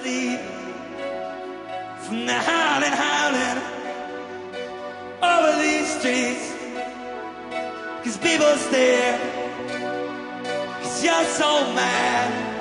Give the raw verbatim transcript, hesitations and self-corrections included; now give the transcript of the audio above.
sleep from the howling, howling over these streets. Cause people stare, cause you're so mad.